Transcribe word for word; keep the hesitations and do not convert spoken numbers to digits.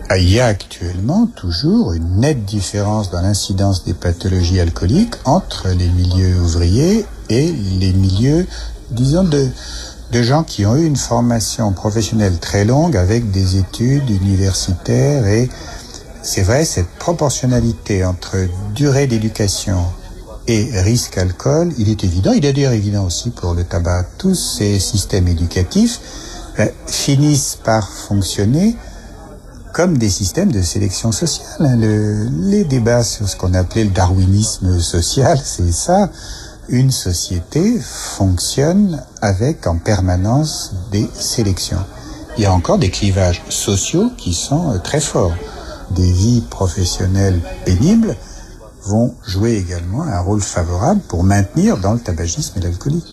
Il y a actuellement toujours une nette différence dans l'incidence des pathologies alcooliques entre les milieux ouvriers et les milieux, disons, de, de gens qui ont eu une formation professionnelle très longue avec des études universitaires. Et c'est vrai, cette proportionnalité entre durée d'éducation et risque alcool, il est évident. Il est d'ailleurs évident aussi pour le tabac. Tous ces systèmes éducatifs ben, finissent par fonctionner comme des systèmes de sélection sociale. Le, les débats sur ce qu'on appelait le darwinisme social, c'est ça. Une société fonctionne avec en permanence des sélections. Il y a encore des clivages sociaux qui sont très forts. Des vies professionnelles pénibles vont jouer également un rôle favorable pour maintenir dans le tabagisme et l'alcoolisme.